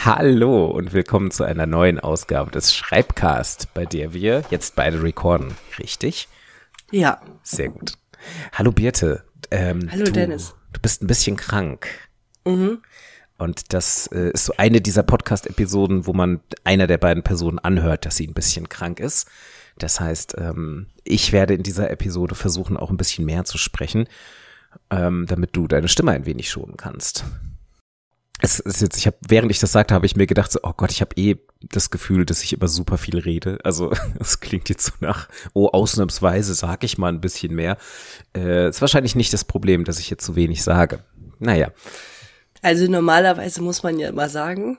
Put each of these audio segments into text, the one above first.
Hallo und willkommen zu einer neuen Ausgabe des Schreibcast, bei der wir jetzt beide recorden, richtig? Ja. Sehr gut. Hallo Birte. Hallo Dennis. Du bist ein bisschen krank. Mhm. Und das ist so eine dieser Podcast-Episoden, wo man einer der beiden Personen anhört, dass sie ein bisschen krank ist. Das heißt, ich werde in dieser Episode versuchen, auch ein bisschen mehr zu sprechen, damit du deine Stimme ein wenig schonen kannst. Es ist jetzt, während ich das sagte, habe ich mir gedacht, so, oh Gott, ich habe das Gefühl, dass ich immer super viel rede. Also es klingt jetzt so nach, ausnahmsweise sage ich mal ein bisschen mehr. Ist wahrscheinlich nicht das Problem, dass ich jetzt zu wenig sage. Naja. Also normalerweise muss man ja immer sagen,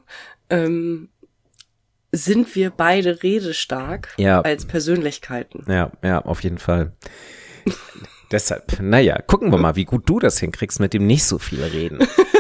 sind wir beide redestark als Persönlichkeiten. Ja, auf jeden Fall. Deshalb, naja, gucken wir mal, wie gut du das hinkriegst mit dem nicht so viel Reden.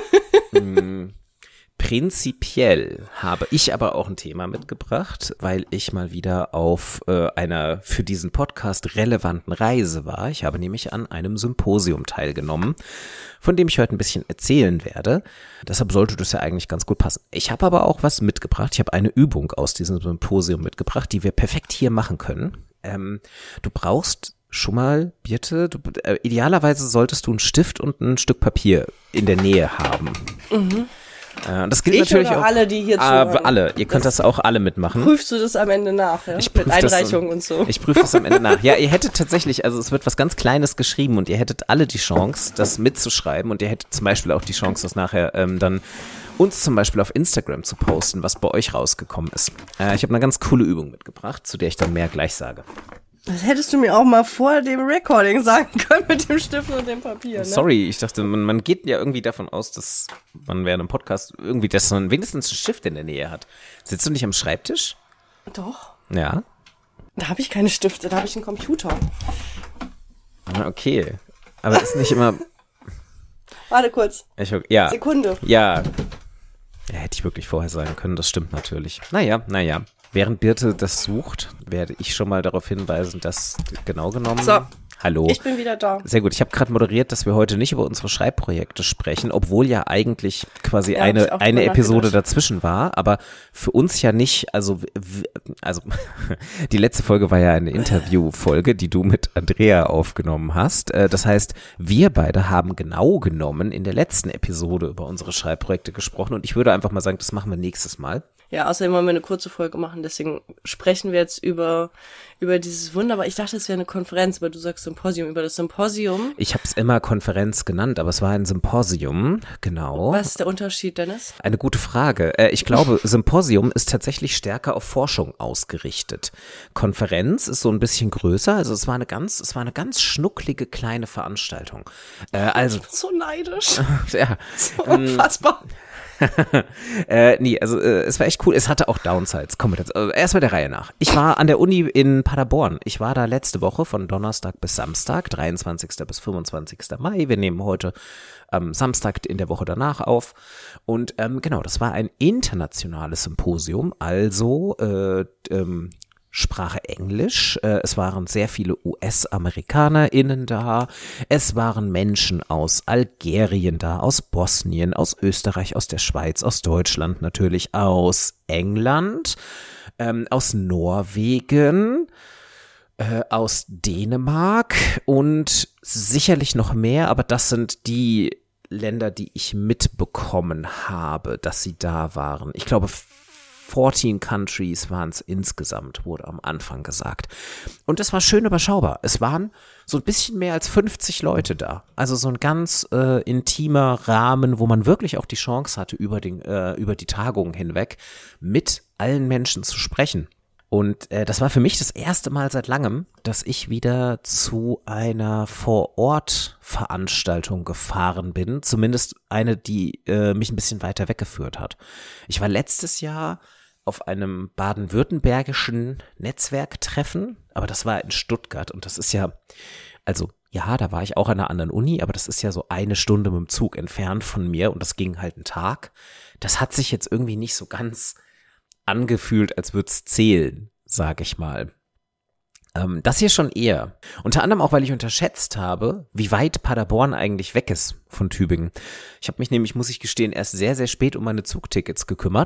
Prinzipiell habe ich aber auch ein Thema mitgebracht, weil ich mal wieder auf einer für diesen Podcast relevanten Reise war. Ich habe nämlich an einem Symposium teilgenommen, von dem ich heute ein bisschen erzählen werde. Deshalb sollte das ja eigentlich ganz gut passen. Ich habe aber auch was mitgebracht. Ich habe eine Übung aus diesem Symposium mitgebracht, die wir perfekt hier machen können. Du brauchst schon mal, Birte, idealerweise solltest du einen Stift und ein Stück Papier in der Nähe haben. Mhm. Das gilt natürlich auch. Alle, die hier zuhören. Alle. Ihr könnt das auch alle mitmachen. Prüfst du das am Ende nach, ja? Mit Einreichungen und so. Ich prüfe das am Ende nach. Ja, ihr hättet tatsächlich, also es wird was ganz Kleines geschrieben und ihr hättet alle die Chance, das mitzuschreiben und ihr hättet zum Beispiel auch die Chance, das nachher dann uns zum Beispiel auf Instagram zu posten, was bei euch rausgekommen ist. Ich habe eine ganz coole Übung mitgebracht, zu der ich dann mehr gleich sage. Das hättest du mir auch mal vor dem Recording sagen können mit dem Stift und dem Papier, ne? Sorry, ich dachte, man geht ja irgendwie davon aus, dass man während einem Podcast irgendwie, dass man wenigstens einen Stift in der Nähe hat. Sitzt du nicht am Schreibtisch? Doch. Ja. Da habe ich keine Stifte, da habe ich einen Computer. Okay, aber ist nicht immer... Warte kurz. Ja. Sekunde. Ja, hätte ich wirklich vorher sagen können, das stimmt natürlich. Naja. Während Birte das sucht, werde ich schon mal darauf hinweisen, dass genau genommen... So, hallo. Ich bin wieder da. Sehr gut, ich habe gerade moderiert, dass wir heute nicht über unsere Schreibprojekte sprechen, obwohl ja eigentlich quasi eine Episode dazwischen war, aber für uns ja nicht, also die letzte Folge war ja eine Interviewfolge, die du mit Andrea aufgenommen hast. Das heißt, wir beide haben genau genommen in der letzten Episode über unsere Schreibprojekte gesprochen und ich würde einfach mal sagen, das machen wir nächstes Mal. Ja, außerdem wollen wir eine kurze Folge machen, deswegen sprechen wir jetzt über dieses wunderbar, ich dachte, es wäre eine Konferenz, aber du sagst Symposium, über das Symposium. Ich habe es immer Konferenz genannt, aber es war ein Symposium, genau. Was ist der Unterschied, Dennis? Eine gute Frage. Ich glaube, Symposium ist tatsächlich stärker auf Forschung ausgerichtet. Konferenz ist so ein bisschen größer, also es war eine ganz schnucklige kleine Veranstaltung. Ich bin so neidisch. Ja. So unfassbar. Es war echt cool. Es hatte auch Downsides. Kommen wir jetzt erstmal der Reihe nach. Ich war an der Uni in Paderborn. Ich war da letzte Woche von Donnerstag bis Samstag, 23. bis 25. Mai. Wir nehmen heute Samstag in der Woche danach auf. Und genau, das war ein internationales Symposium, also Sprache Englisch. Es waren sehr viele US-AmerikanerInnen da. Es waren Menschen aus Algerien da, aus Bosnien, aus Österreich, aus der Schweiz, aus Deutschland natürlich, aus England, aus Norwegen, aus Dänemark und sicherlich noch mehr, aber das sind die Länder, die ich mitbekommen habe, dass sie da waren. Ich glaube, 14 Countries waren es insgesamt, wurde am Anfang gesagt. Und das war schön überschaubar. Es waren so ein bisschen mehr als 50 Leute da. Also so ein ganz intimer Rahmen, wo man wirklich auch die Chance hatte, über die Tagungen hinweg mit allen Menschen zu sprechen. Und das war für mich das erste Mal seit langem, dass ich wieder zu einer Vor-Ort-Veranstaltung gefahren bin. Zumindest eine, die mich ein bisschen weiter weggeführt hat. Ich war letztes Jahr auf einem baden-württembergischen Netzwerktreffen, aber das war in Stuttgart und das ist ja, also ja, da war ich auch an einer anderen Uni, aber das ist ja so eine Stunde mit dem Zug entfernt von mir und das ging halt einen Tag. Das hat sich jetzt irgendwie nicht so ganz angefühlt, als würde es zählen, sage ich mal. Das hier schon eher. Unter anderem auch, weil ich unterschätzt habe, wie weit Paderborn eigentlich weg ist von Tübingen. Ich habe mich nämlich, muss ich gestehen, erst sehr, sehr spät um meine Zugtickets gekümmert.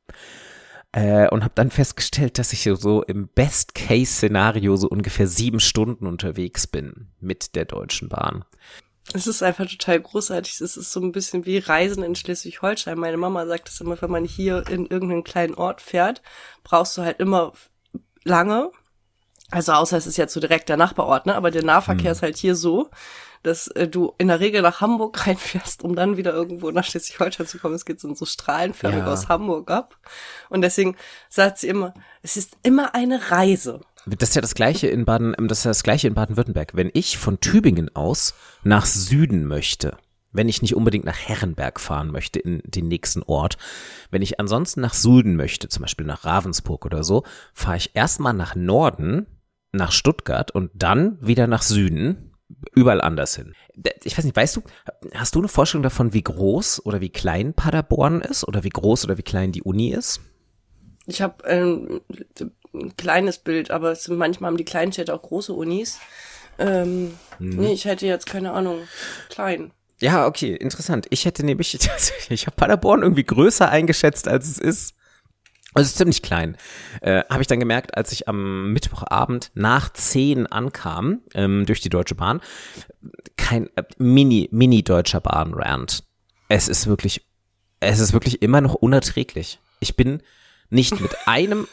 Und habe dann festgestellt, dass ich so im Best-Case-Szenario so ungefähr 7 Stunden unterwegs bin mit der Deutschen Bahn. Es ist einfach total großartig. Es ist so ein bisschen wie Reisen in Schleswig-Holstein. Meine Mama sagt es immer, wenn man hier in irgendeinen kleinen Ort fährt, brauchst du halt immer lange. Also außer es ist jetzt so direkt der Nachbarort, ne? Aber der Nahverkehr ist halt hier so, dass du in der Regel nach Hamburg reinfährst, um dann wieder irgendwo nach Schleswig-Holstein zu kommen. Es geht so strahlenförmig aus Hamburg ab. Und deswegen sagt sie immer, es ist immer eine Reise. Das ist ja das Gleiche in Baden-Württemberg. Wenn ich von Tübingen aus nach Süden möchte, wenn ich nicht unbedingt nach Herrenberg fahren möchte in den nächsten Ort, wenn ich ansonsten nach Süden möchte, zum Beispiel nach Ravensburg oder so, fahre ich erstmal nach Norden, nach Stuttgart und dann wieder nach Süden, überall anders hin. Ich weiß nicht, hast du eine Vorstellung davon, wie groß oder wie klein Paderborn ist oder wie groß oder wie klein die Uni ist? Ich habe ein kleines Bild, aber manchmal haben die kleinen Städte auch große Unis. Nee, ich hätte jetzt keine Ahnung, klein. Ja, okay, interessant. Ich habe Paderborn irgendwie größer eingeschätzt, als es ist. Also es ist ziemlich klein. Habe ich dann gemerkt, als ich am Mittwochabend nach 10 ankam, durch die Deutsche Bahn. Kein Mini-Deutscher Bahn-Rant. Es ist wirklich immer noch unerträglich. Ich bin nicht mit einem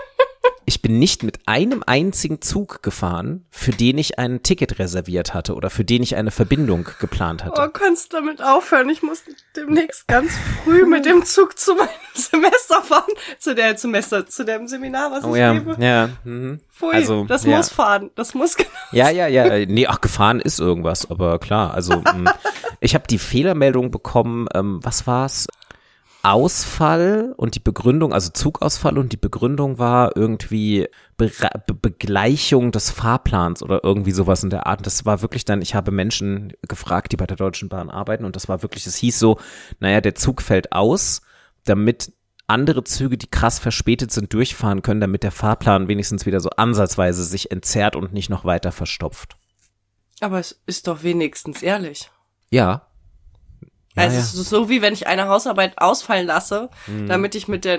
einzigen Zug gefahren, für den ich ein Ticket reserviert hatte oder für den ich eine Verbindung geplant hatte. Oh, kannst du damit aufhören? Ich muss demnächst ganz früh mit dem Zug zu meinem Semester fahren. Zu dem Seminar, was ich gebe. Ja. Pfui, also, das muss fahren. Das muss genau. Ja. Nee, gefahren ist irgendwas, aber klar. Also, ich habe die Fehlermeldung bekommen, was war's? Ausfall und die Begründung, also Zugausfall und die Begründung war irgendwie Begleichung des Fahrplans oder irgendwie sowas in der Art. Das war wirklich dann, ich habe Menschen gefragt, die bei der Deutschen Bahn arbeiten und das war wirklich, es hieß so, der Zug fällt aus, damit andere Züge, die krass verspätet sind, durchfahren können, damit der Fahrplan wenigstens wieder so ansatzweise sich entzerrt und nicht noch weiter verstopft. Aber es ist doch wenigstens ehrlich. Ja. Also es ist so, wie wenn ich eine Hausarbeit ausfallen lasse, damit ich mit der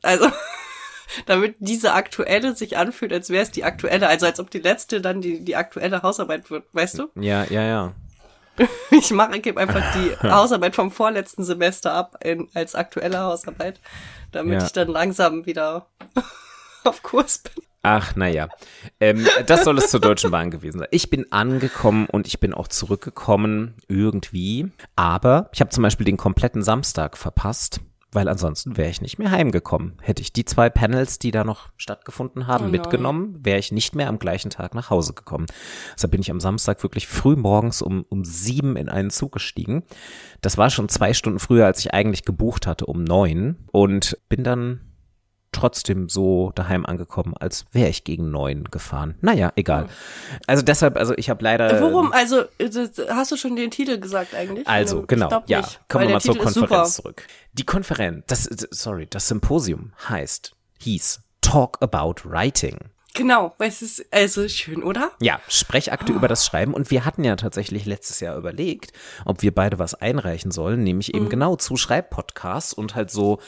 damit diese aktuelle sich anfühlt, als wäre es die aktuelle, also als ob die letzte dann die aktuelle Hausarbeit wird, weißt du? Ja. Ich gebe einfach die Hausarbeit vom vorletzten Semester ab als aktuelle Hausarbeit, damit ich dann langsam wieder auf Kurs bin. Ach, naja. Das soll es zur Deutschen Bahn gewesen sein. Ich bin angekommen und ich bin auch zurückgekommen irgendwie. Aber ich habe zum Beispiel den kompletten Samstag verpasst, weil ansonsten wäre ich nicht mehr heimgekommen. Hätte ich die 2 Panels, die da noch stattgefunden haben, mitgenommen, wäre ich nicht mehr am gleichen Tag nach Hause gekommen. Deshalb bin ich am Samstag wirklich früh morgens um 7 in einen Zug gestiegen. Das war schon 2 Stunden früher, als ich eigentlich gebucht hatte, um 9 und bin dann trotzdem so daheim angekommen, als wäre ich gegen 9 gefahren. Naja, egal. Also deshalb, ich habe leider... Worum? Also, hast du schon den Titel gesagt eigentlich? Also, genau, ja. Nicht, kommen wir mal zur Konferenz super. zurück. Die Konferenz, das Symposium hieß Talk About Writing. Genau, weil es ist also schön, oder? Ja, Sprechakte über das Schreiben. Und wir hatten ja tatsächlich letztes Jahr überlegt, ob wir beide was einreichen sollen, nämlich eben genau zu Schreibpodcasts und halt so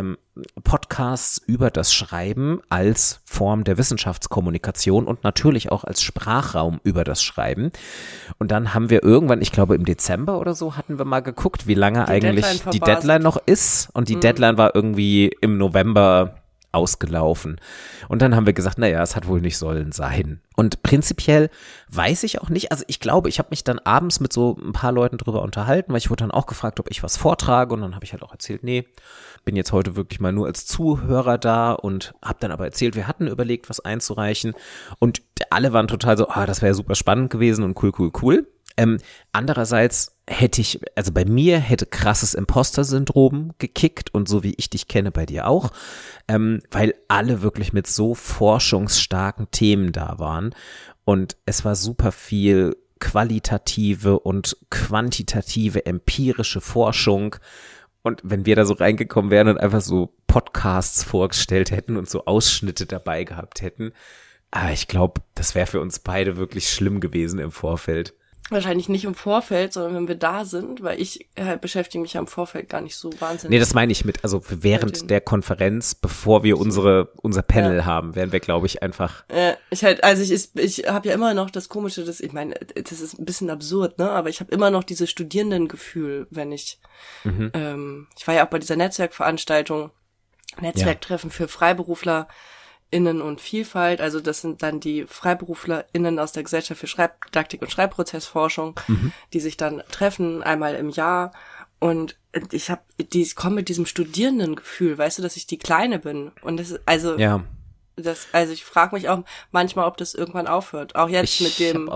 Podcasts über das Schreiben als Form der Wissenschaftskommunikation und natürlich auch als Sprachraum über das Schreiben. Und dann haben wir irgendwann, ich glaube im Dezember oder so, hatten wir mal geguckt, wie lange eigentlich die Deadline noch ist. Und die Deadline war irgendwie im November ausgelaufen. Und dann haben wir gesagt, es hat wohl nicht sollen sein. Und prinzipiell weiß ich auch nicht, also ich glaube, ich habe mich dann abends mit so ein paar Leuten drüber unterhalten, weil ich wurde dann auch gefragt, ob ich was vortrage und dann habe ich halt auch erzählt, bin jetzt heute wirklich mal nur als Zuhörer da und habe dann aber erzählt, wir hatten überlegt, was einzureichen und alle waren total so, das wäre super spannend gewesen und cool. Andererseits bei mir hätte krasses Imposter-Syndrom gekickt und so wie ich dich kenne, bei dir auch, weil alle wirklich mit so forschungsstarken Themen da waren und es war super viel qualitative und quantitative empirische Forschung und wenn wir da so reingekommen wären und einfach so Podcasts vorgestellt hätten und so Ausschnitte dabei gehabt hätten, ich glaube, das wäre für uns beide wirklich schlimm gewesen im Vorfeld. Wahrscheinlich nicht im Vorfeld, sondern wenn wir da sind, weil ich halt beschäftige mich ja im Vorfeld gar nicht so wahnsinnig. Nee, das meine ich mit, also während der Konferenz, bevor wir unser Panel haben, werden wir, glaube ich, einfach. Ich habe ja immer noch das Komische, ich meine, das ist ein bisschen absurd, ne? Aber ich habe immer noch dieses Studierendengefühl, wenn ich war ja auch bei dieser Netzwerkveranstaltung, Netzwerktreffen für FreiberuflerInnen und Vielfalt, also das sind dann die FreiberuflerInnen aus der Gesellschaft für Schreibdidaktik und Schreibprozessforschung, die sich dann treffen, einmal im Jahr, und ich komme mit diesem Studierendengefühl, weißt du, dass ich die Kleine bin, und das ist, ich frage mich auch manchmal, ob das irgendwann aufhört, auch jetzt mit dem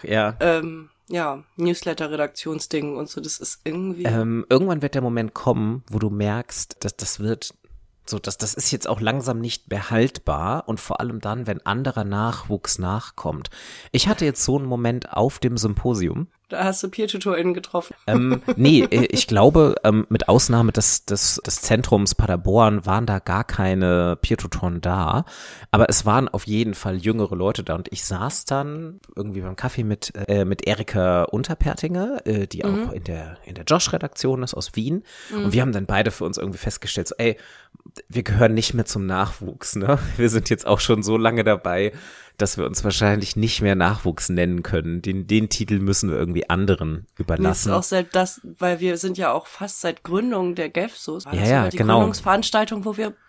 Newsletter-Redaktionsding und so, das ist irgendwie. Irgendwann wird der Moment kommen, wo du merkst, dass das ist jetzt auch langsam nicht mehr haltbar, und vor allem dann, wenn anderer Nachwuchs nachkommt. Ich hatte jetzt so einen Moment auf dem Symposium. Da hast du Peer-TutorInnen getroffen. Nee, ich glaube, mit Ausnahme des Zentrums Paderborn waren da gar keine Peer-Tutoren da, aber es waren auf jeden Fall jüngere Leute da, und ich saß dann irgendwie beim Kaffee mit Erika Unterpertinger, die auch in der Josh-Redaktion ist, aus Wien, und wir haben dann beide für uns irgendwie festgestellt, so, ey, wir gehören nicht mehr zum Nachwuchs, ne? Wir sind jetzt auch schon so lange dabei, dass wir uns wahrscheinlich nicht mehr Nachwuchs nennen können. Den Titel müssen wir irgendwie anderen überlassen. Mir ist auch weil wir sind ja auch fast seit Gründung der GEFSUS. Die Gründungsveranstaltung, wo wir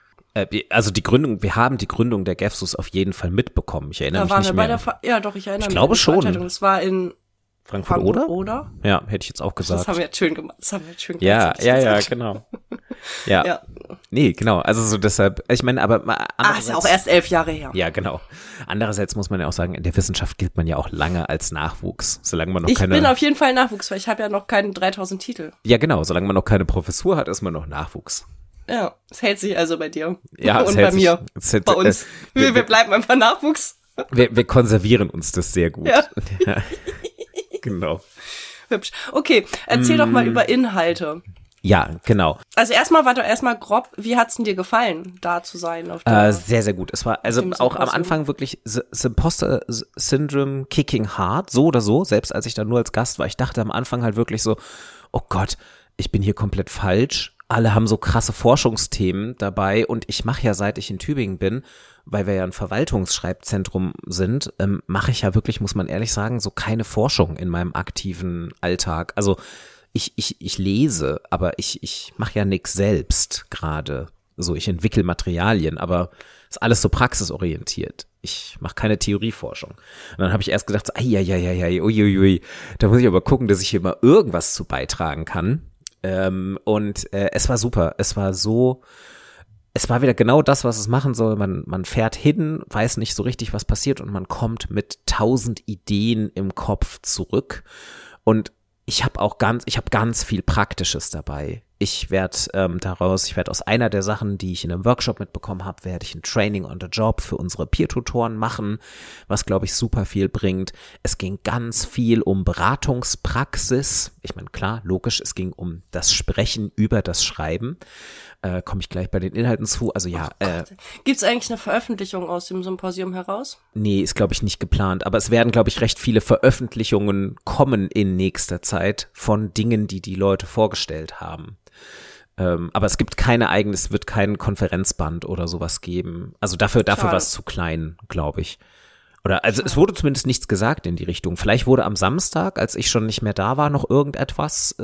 wir haben die Gründung der GEFSUS auf jeden Fall mitbekommen. Ich erinnere mich nicht mehr. Ich erinnere mich. Ich glaube schon. Es war in Frankfurt oder? Ja, hätte ich jetzt auch gesagt. Das haben wir jetzt schön gemacht. Ja, genau. Ja. Nee, genau. Also so deshalb, ich meine, aber ist ja auch erst 11 Jahre her. Ja, genau. Andererseits muss man ja auch sagen, in der Wissenschaft gilt man ja auch lange als Nachwuchs, solange man noch Ich bin auf jeden Fall Nachwuchs, weil ich habe ja noch keine 3000 Titel. Ja, genau. Solange man noch keine Professur hat, ist man noch Nachwuchs. Ja, es hält sich also bei dir. Ja, und bei mir. Bei uns. Wir bleiben einfach Nachwuchs. Wir konservieren uns das sehr gut. Ja. Ja. Genau. Hübsch. Okay, erzähl doch mal über Inhalte. Ja, genau. Also war doch erstmal grob, wie hat's denn dir gefallen, da zu sein? Sehr, sehr gut. Es war also auch am Anfang wirklich Imposter Syndrome kicking hard, so oder so, selbst als ich da nur als Gast war. Ich dachte am Anfang halt wirklich so, oh Gott, ich bin hier komplett falsch. Alle haben so krasse Forschungsthemen dabei, und ich mache ja, seit ich in Tübingen bin, weil wir ja ein Verwaltungsschreibzentrum sind, mache ich ja wirklich, muss man ehrlich sagen, so keine Forschung in meinem aktiven Alltag. Also ich lese, aber ich mache ja nichts selbst gerade. So, ich entwickle Materialien, aber ist alles so praxisorientiert. Ich mache keine Theorieforschung. Und dann habe ich erst gedacht, uiuiui, da muss ich aber gucken, dass ich hier mal irgendwas zu beitragen kann. Es war super. Es war wieder genau das, was es machen soll. Man fährt hin, weiß nicht so richtig, was passiert, und man kommt mit 1000 Ideen im Kopf zurück. Und ich habe ganz viel Praktisches dabei. Ich werde aus einer der Sachen, die ich in einem Workshop mitbekommen habe, werde ich ein Training on the Job für unsere Peer-Tutoren machen, was, glaube ich, super viel bringt. Es ging ganz viel um Beratungspraxis. Ich meine, klar, logisch, es ging um das Sprechen über das Schreiben. Komme ich gleich bei den Inhalten zu. Also ja. Gibt es eigentlich eine Veröffentlichung aus dem Symposium heraus? Nee, ist, glaube ich, nicht geplant. Aber es werden, glaube ich, recht viele Veröffentlichungen kommen in nächster Zeit von Dingen, die Leute vorgestellt haben. Aber es gibt es wird kein Konferenzband oder sowas geben. Also dafür war es zu klein, glaube ich. Es wurde zumindest nichts gesagt in die Richtung. Vielleicht wurde am Samstag, als ich schon nicht mehr da war, noch irgendetwas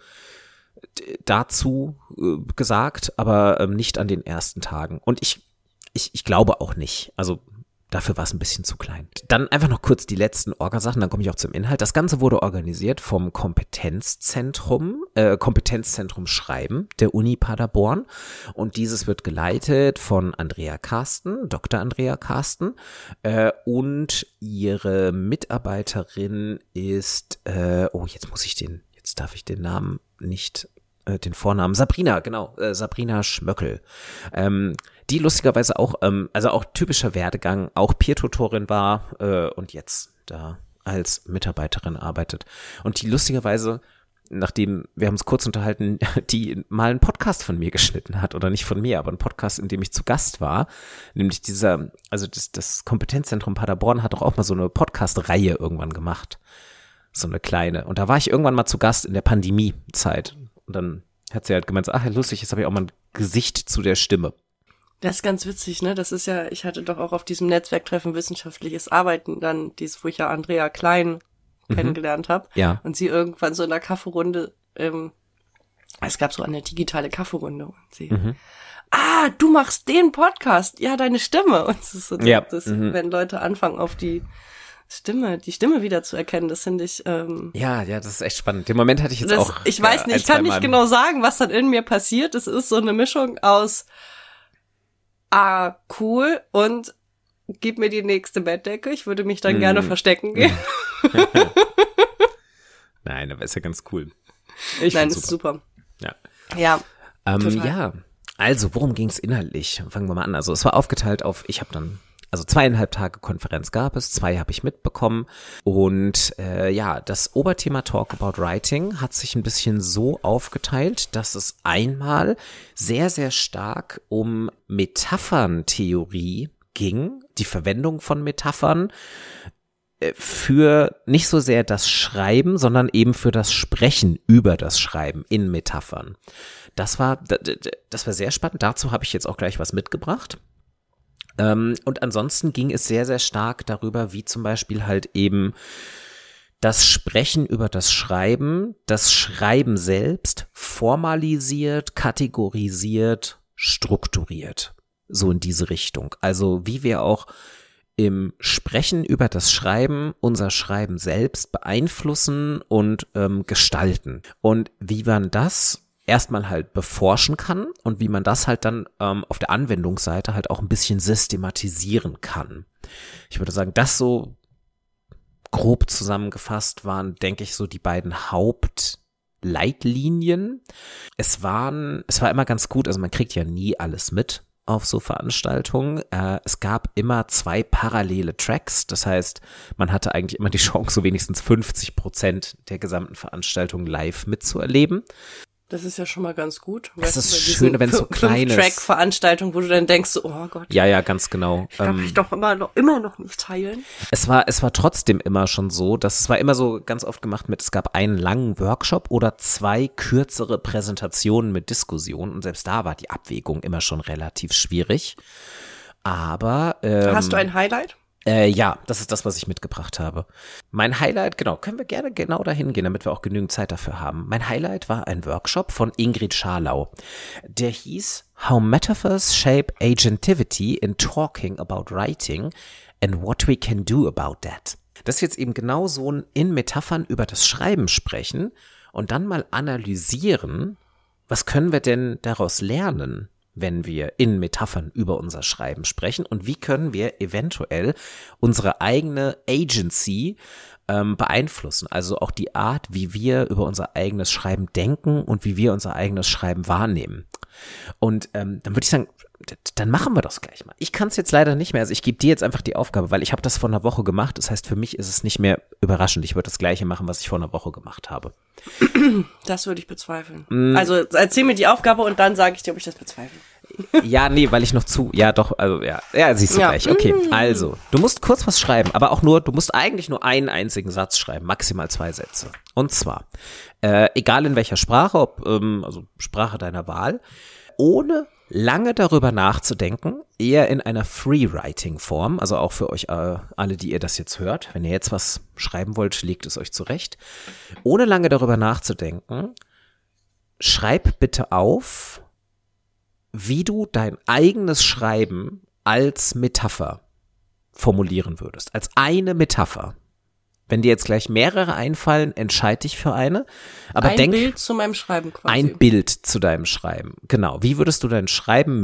dazu gesagt, aber nicht an den ersten Tagen. Und ich glaube auch nicht. Also dafür war es ein bisschen zu klein. Dann einfach noch kurz die letzten Orgasachen, dann komme ich auch zum Inhalt. Das Ganze wurde organisiert vom Kompetenzzentrum Schreiben der Uni Paderborn. Und dieses wird geleitet von Andrea Karsten, Dr. Andrea Karsten. Und ihre Mitarbeiterin ist, jetzt darf ich den Namen nicht, den Vornamen, Sabrina, genau, Sabrina Schmöckel. Die lustigerweise auch, also auch typischer Werdegang, auch Peer-Tutorin war und jetzt da als Mitarbeiterin arbeitet. Und die lustigerweise, nachdem wir haben uns kurz unterhalten, die mal einen Podcast von mir geschnitten hat, oder nicht von mir, aber einen Podcast, in dem ich zu Gast war, nämlich das Kompetenzzentrum Paderborn hat doch auch mal so eine Podcast-Reihe irgendwann gemacht. so eine kleine. Und da war ich irgendwann mal zu Gast in der Pandemiezeit. Und dann hat sie halt gemeint, ach, lustig, jetzt habe ich auch mal ein Gesicht zu der Stimme. Das ist ganz witzig, ne? Das ist ja, ich hatte doch auch auf diesem Netzwerktreffen wissenschaftliches Arbeiten dann, wo ich ja Andrea Klein kennengelernt habe. Ja. Und sie irgendwann so in der Kaffeerunde, es gab so eine digitale Kaffeerunde und sie, du machst den Podcast, ja, deine Stimme. Und es ist so, wenn Leute anfangen auf die Stimme wieder zu erkennen, das finde ich, Ja, das ist echt spannend. Den Moment hatte ich jetzt auch. Ich weiß nicht, ich kann nicht genau sagen, was dann in mir passiert. Es ist so eine Mischung aus cool und gib mir die nächste Bettdecke. Ich würde mich dann gerne verstecken gehen. Nein, aber ist ja ganz cool. Nein, ist super. Ja. Ja. Ja. Also, worum ging's inhaltlich? Fangen wir mal an. Also, es war aufgeteilt auf, ich habe dann, also 2,5 Tage Konferenz gab es, 2 habe ich mitbekommen. Und das Oberthema Talk About Writing hat sich ein bisschen so aufgeteilt, dass es einmal sehr, sehr stark um Metapherntheorie ging, die Verwendung von Metaphern für nicht so sehr das Schreiben, sondern eben für das Sprechen über das Schreiben in Metaphern. Das war sehr spannend. Dazu habe ich jetzt auch gleich was mitgebracht. Und ansonsten ging es sehr, sehr stark darüber, wie zum Beispiel halt eben das Sprechen über das Schreiben selbst formalisiert, kategorisiert, strukturiert. So in diese Richtung. Also wie wir auch im Sprechen über das Schreiben unser Schreiben selbst beeinflussen und gestalten. Und wie man das erstmal halt beforschen kann und wie man das halt dann auf der Anwendungsseite halt auch ein bisschen systematisieren kann. Ich würde sagen, das so grob zusammengefasst waren, denke ich, so die beiden Hauptleitlinien. Es war immer ganz gut, also man kriegt ja nie alles mit auf so Veranstaltungen. Es gab immer 2 parallele Tracks, das heißt, man hatte eigentlich immer die Chance, so wenigstens 50% der gesamten Veranstaltung live mitzuerleben. Das ist ja schon mal ganz gut. Das ist schön, wenn es so klein ist. 5-Track-Veranstaltung, wo du dann denkst, oh Gott. Ja, ganz genau. Ich glaube, ich doch immer noch nicht teilen. Es war trotzdem immer schon so, dass es war immer so ganz oft gemacht mit, es gab einen langen Workshop oder 2 kürzere Präsentationen mit Diskussion und selbst da war die Abwägung immer schon relativ schwierig. Aber hast du ein Highlight? Ja, das ist das, was ich mitgebracht habe. Mein Highlight, genau, können wir gerne genau dahin gehen, damit wir auch genügend Zeit dafür haben. Mein Highlight war ein Workshop von Ingrid Scharlau. Der hieß How Metaphors Shape Agentivity in Talking About Writing and What We Can Do About That. Das ist jetzt eben genau so ein in Metaphern über das Schreiben sprechen und dann mal analysieren, was können wir denn daraus lernen, wenn wir in Metaphern über unser Schreiben sprechen und wie können wir eventuell unsere eigene Agency beeinflussen, also auch die Art, wie wir über unser eigenes Schreiben denken und wie wir unser eigenes Schreiben wahrnehmen. Und dann würde ich sagen, dann machen wir das gleich mal. Ich kann es jetzt leider nicht mehr, also ich gebe dir jetzt einfach die Aufgabe, weil ich habe das vor einer Woche gemacht, das heißt für mich ist es nicht mehr überraschend, ich würde das Gleiche machen, was ich vor einer Woche gemacht habe. Das würde ich bezweifeln. Also erzähl mir die Aufgabe und dann sage ich dir, ob ich das bezweifle. Ja, nee, weil ich noch siehst du gleich. Okay, also, du musst kurz was schreiben, aber auch nur, du musst eigentlich nur einen einzigen Satz schreiben, maximal 2 Sätze. Und zwar, egal in welcher Sprache, also Sprache deiner Wahl, ohne lange darüber nachzudenken, eher in einer Free-Writing-Form, also auch für euch alle, die ihr das jetzt hört, wenn ihr jetzt was schreiben wollt, legt es euch zurecht. Ohne lange darüber nachzudenken, schreib bitte auf, wie du dein eigenes Schreiben als Metapher formulieren würdest, als eine Metapher. Wenn dir jetzt gleich mehrere einfallen, entscheide dich für eine. Aber ein Bild zu meinem Schreiben quasi. Ein Bild zu deinem Schreiben, genau. Wie würdest du dein Schreiben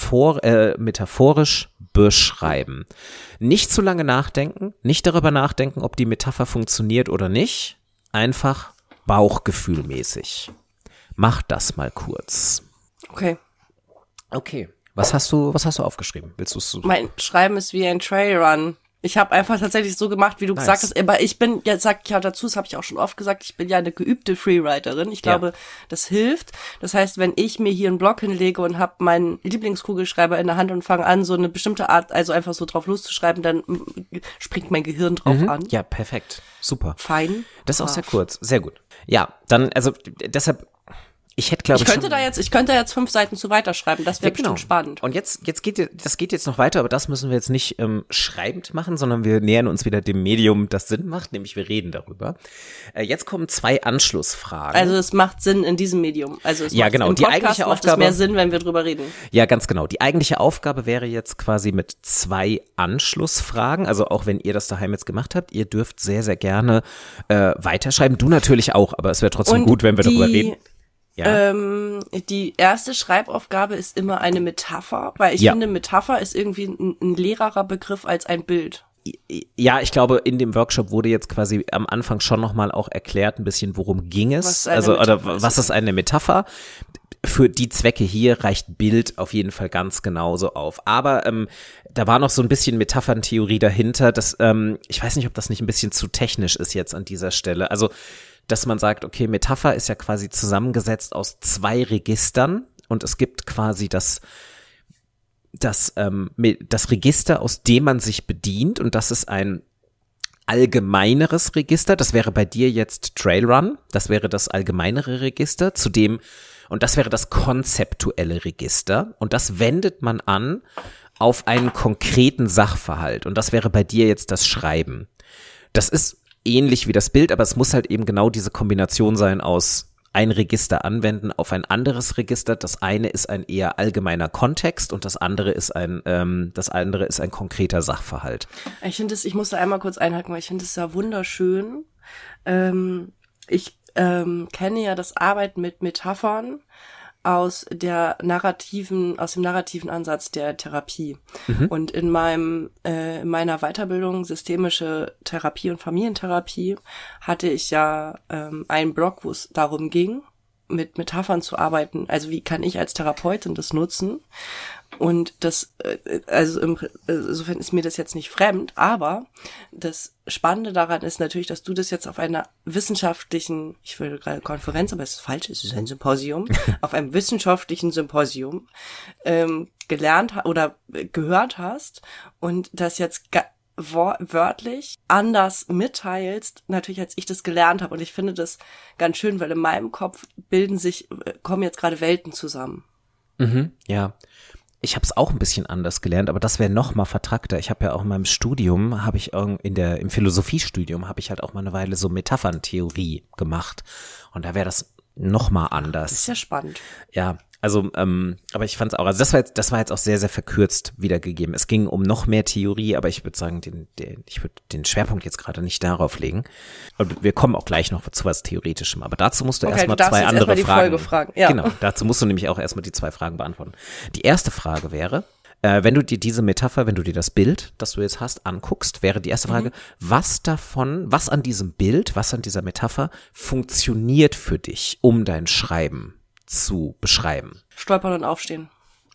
metaphorisch beschreiben? Nicht zu lange nachdenken, nicht darüber nachdenken, ob die Metapher funktioniert oder nicht. Einfach bauchgefühlmäßig. Mach das mal kurz. Okay. Was hast du aufgeschrieben? Willst du es so? Mein Schreiben ist wie ein Trailrun. Ich habe einfach tatsächlich so gemacht, wie du gesagt hast. Aber ich bin, ja, sag ich ja dazu, das habe ich auch schon oft gesagt, ich bin ja eine geübte Freewriterin. Ich glaube, das hilft. Das heißt, wenn ich mir hier einen Blog hinlege und habe meinen Lieblingskugelschreiber in der Hand und fange an, so eine bestimmte Art, also einfach so drauf loszuschreiben, dann springt mein Gehirn drauf an. Ja, perfekt. Super. Fein. Das ist auch sehr kurz. Sehr gut. Ja, dann, also deshalb, ich könnte da jetzt 5 Seiten zu weiterschreiben, das wäre bestimmt spannend. Und das geht jetzt noch weiter, aber das müssen wir jetzt nicht schreibend machen, sondern wir nähern uns wieder dem Medium, das Sinn macht, nämlich wir reden darüber. Jetzt kommen 2 Anschlussfragen. Also es macht Sinn in diesem Medium. Also es ja, macht genau. im Die Podcast eigentliche macht Aufgabe, es mehr Sinn, wenn wir drüber reden. Ja, ganz genau. Die eigentliche Aufgabe wäre jetzt quasi mit 2 Anschlussfragen. Also auch wenn ihr das daheim jetzt gemacht habt, ihr dürft sehr, sehr gerne weiterschreiben. Du natürlich auch, aber es wäre trotzdem gut, wenn wir darüber reden. Ja. Die erste Schreibaufgabe ist immer eine Metapher, weil ich finde, Metapher ist irgendwie ein leererer Begriff als ein Bild. Ja, ich glaube, in dem Workshop wurde jetzt quasi am Anfang schon nochmal auch erklärt, ein bisschen, worum ging es. Was ist eine Metapher? Für die Zwecke hier reicht Bild auf jeden Fall ganz genauso auf. Aber da war noch so ein bisschen Metapherntheorie dahinter. Ich weiß nicht, ob das nicht ein bisschen zu technisch ist jetzt an dieser Stelle. Also dass man sagt, okay, Metapher ist ja quasi zusammengesetzt aus 2 Registern und es gibt quasi das Register, aus dem man sich bedient, und das ist ein allgemeineres Register. Das wäre bei dir jetzt Trailrun, das wäre das allgemeinere Register, und das wäre das konzeptuelle Register, und das wendet man an auf einen konkreten Sachverhalt, und das wäre bei dir jetzt das Schreiben. Das ist ähnlich wie das Bild, aber es muss halt eben genau diese Kombination sein aus ein Register anwenden auf ein anderes Register. Das eine ist ein eher allgemeiner Kontext und das andere ist ein konkreter Sachverhalt. Ich musste einmal kurz einhaken, weil ich finde es ja wunderschön. Ich kenne ja das Arbeiten mit Metaphern aus dem narrativen Ansatz der Therapie. Und in meiner Weiterbildung systemische Therapie und Familientherapie hatte ich ja einen Blog, wo es darum ging, mit Metaphern zu arbeiten. Also wie kann ich als Therapeutin das nutzen? Und insofern ist mir das jetzt nicht fremd, aber das Spannende daran ist natürlich, dass du das jetzt auf einer wissenschaftlichen, ich würde gerade Konferenz, aber es ist falsch, es ist ein Symposium, auf einem wissenschaftlichen Symposium gelernt oder gehört hast und das jetzt wörtlich anders mitteilst, natürlich als ich das gelernt habe. Und ich finde das ganz schön, weil in meinem Kopf kommen jetzt gerade Welten zusammen. Ja. Ich habe es auch ein bisschen anders gelernt, aber das wäre noch mal vertrackter. Ich habe ja auch in meinem Studium, im Philosophiestudium habe ich halt auch mal eine Weile so Metapherntheorie gemacht. Und da wäre das noch mal anders. Das ist ja spannend. Ja, also, aber ich fand es auch, also das war jetzt auch sehr, sehr verkürzt wiedergegeben. Es ging um noch mehr Theorie, aber ich würde sagen, ich würde den Schwerpunkt jetzt gerade nicht darauf legen. Und wir kommen auch gleich noch zu was Theoretischem, aber dazu musst du erstmal 2 andere Fragen. Ja. Genau, dazu musst du nämlich auch erstmal die 2 Fragen beantworten. Die erste Frage wäre, wenn du dir diese Metapher, wenn du dir das Bild, das du jetzt hast, anguckst, wäre die erste Frage, was an diesem Bild, was an dieser Metapher funktioniert für dich, um dein Schreiben zu beschreiben? Stolpern und aufstehen.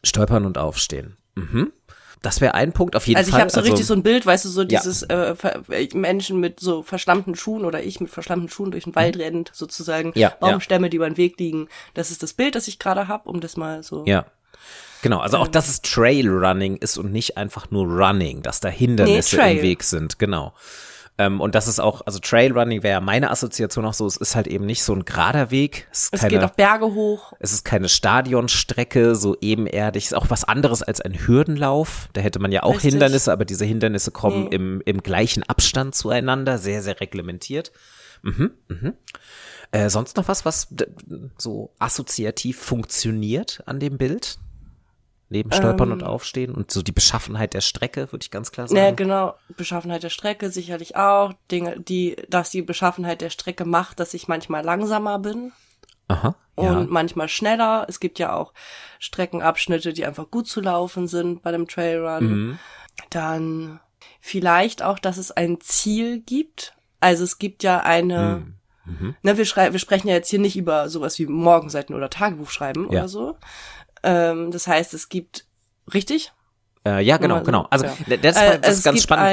Das wäre ein Punkt auf jeden Fall. Also ich habe so richtig so ein Bild, weißt du, so dieses Menschen mit so verschlammten Schuhen oder ich mit verschlammten Schuhen durch den Wald rennt, sozusagen, Baumstämme, die über den Weg liegen. Das ist das Bild, das ich gerade habe, um das mal so. Ja. Genau, also auch dass es Trailrunning ist und nicht einfach nur Running, dass da Hindernisse im Weg sind, genau. Und das ist auch, also Trailrunning wäre ja meine Assoziation auch so, es ist halt eben nicht so ein gerader Weg. Es geht auch Berge hoch. Es ist keine Stadionstrecke, so ebenerdig. Es ist auch was anderes als ein Hürdenlauf. Da hätte man ja auch Hindernisse, aber diese Hindernisse kommen im gleichen Abstand zueinander, sehr, sehr reglementiert. Sonst noch was so assoziativ funktioniert an dem Bild? Neben Stolpern und Aufstehen und so die Beschaffenheit der Strecke, würde ich ganz klar sagen. Ja, genau. Beschaffenheit der Strecke sicherlich auch. Dinge, dass die Beschaffenheit der Strecke macht, dass ich manchmal langsamer bin. Aha. Und manchmal schneller. Es gibt ja auch Streckenabschnitte, die einfach gut zu laufen sind bei dem Trailrun. Dann vielleicht auch, dass es ein Ziel gibt. Also es gibt ja eine, wir sprechen ja jetzt hier nicht über sowas wie Morgenseiten oder Tagebuch schreiben oder so. Das heißt, es gibt, richtig? Ja, genau. Also das ist ganz spannend.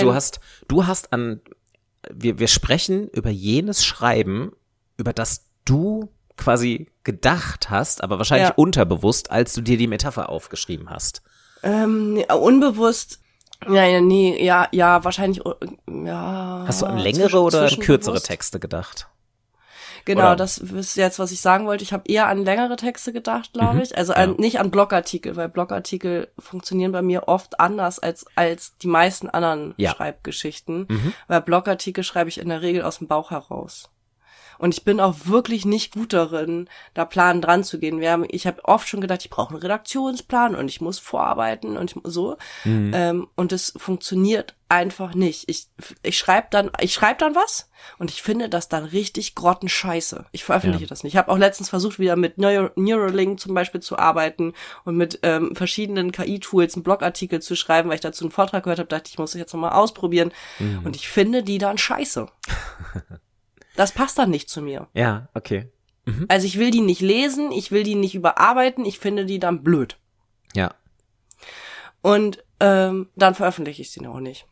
Wir sprechen über jenes Schreiben, über das du quasi gedacht hast, aber wahrscheinlich unterbewusst, als du dir die Metapher aufgeschrieben hast. Unbewusst. Ja, wahrscheinlich, ja. Hast du an längere oder an kürzere Texte gedacht? Genau, Oder? das ist jetzt, was ich sagen wollte. Ich habe eher an längere Texte gedacht, glaube ich. Also nicht an Blogartikel, weil Blogartikel funktionieren bei mir oft anders als die meisten anderen Schreibgeschichten. Weil Blogartikel schreibe ich in der Regel aus dem Bauch heraus. Und ich bin auch wirklich nicht gut darin, da planend dran zu gehen. Ich habe oft schon gedacht, ich brauche einen Redaktionsplan und ich muss vorarbeiten und so. Und es funktioniert einfach nicht. Ich schreibe dann was und ich finde das dann richtig grottenscheiße. Ich veröffentliche das nicht. Ich habe auch letztens versucht, wieder mit Neuralink zum Beispiel zu arbeiten und mit verschiedenen KI-Tools einen Blogartikel zu schreiben, weil ich dazu einen Vortrag gehört habe, dachte ich, muss das jetzt nochmal ausprobieren. Und ich finde die dann scheiße. Das passt dann nicht zu mir. Ja, okay. Also ich will die nicht lesen, ich will die nicht überarbeiten, ich finde die dann blöd. Ja. Und dann veröffentliche ich sie noch nicht.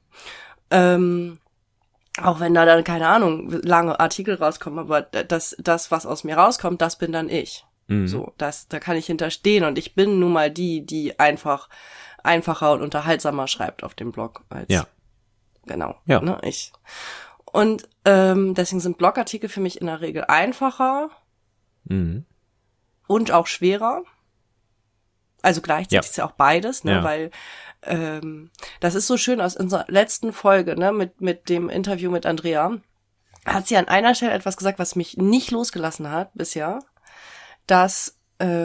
Auch wenn da dann, keine Ahnung, lange Artikel rauskommen, aber das, was aus mir rauskommt, das bin dann ich. So, da kann ich hinterstehen und ich bin nun mal die einfacher und unterhaltsamer schreibt auf dem Blog als. Ja. Genau. Ja. Ne, ich. Und deswegen sind Blogartikel für mich in der Regel einfacher und auch schwerer. Also gleichzeitig ist ja auch beides, ne, weil das ist so schön aus unserer letzten Folge, ne, mit dem Interview mit Andrea, hat sie an einer Stelle etwas gesagt, was mich nicht losgelassen hat bisher, dass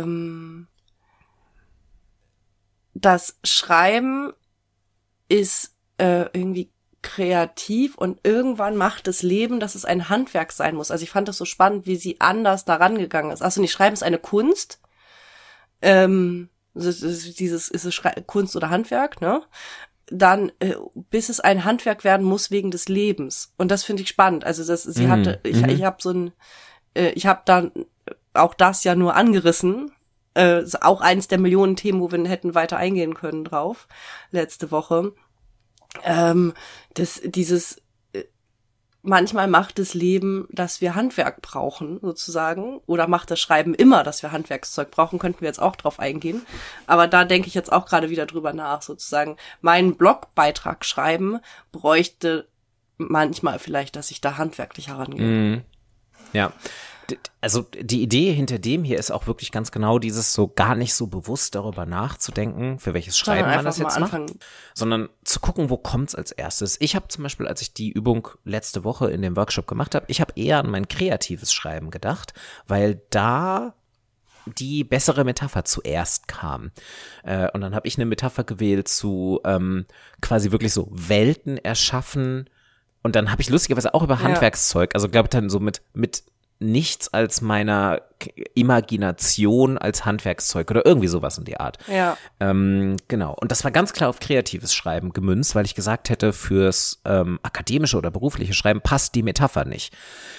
das Schreiben ist irgendwie kreativ und irgendwann macht das Leben, dass es ein Handwerk sein muss. Also ich fand das so spannend, wie sie anders daran gegangen ist. Also nicht Schreiben ist eine Kunst. Ist es Kunst oder Handwerk, ne? Dann, bis es ein Handwerk werden muss wegen des Lebens. Und das finde ich spannend. Also ich habe dann auch das ja nur angerissen. Auch eins der Millionen Themen, wo wir hätten weiter eingehen können drauf, letzte Woche. Manchmal macht das Leben, dass wir Handwerk brauchen, sozusagen, oder macht das Schreiben immer, dass wir Handwerkszeug brauchen, könnten wir jetzt auch drauf eingehen. Aber da denke ich jetzt auch gerade wieder drüber nach, sozusagen. Meinen Blogbeitrag schreiben bräuchte manchmal vielleicht, dass ich da handwerklich herangehe. Ja. Also die Idee hinter dem hier ist auch wirklich ganz genau dieses so gar nicht so bewusst darüber nachzudenken, für welches Schreiben man das jetzt macht, sondern zu gucken, wo kommt's als erstes. Ich habe zum Beispiel, als ich die Übung letzte Woche in dem Workshop gemacht habe, ich habe eher an mein kreatives Schreiben gedacht, weil da die bessere Metapher zuerst kam. Und dann habe ich eine Metapher gewählt zu quasi wirklich so Welten erschaffen und dann habe ich lustigerweise auch über Handwerkszeug, also glaube ich dann so mit nichts als meiner Imagination als Handwerkszeug oder irgendwie sowas in die Art. Ja. Genau. Und das war ganz klar auf kreatives Schreiben gemünzt, weil ich gesagt hätte, fürs akademische oder berufliche Schreiben passt die Metapher nicht.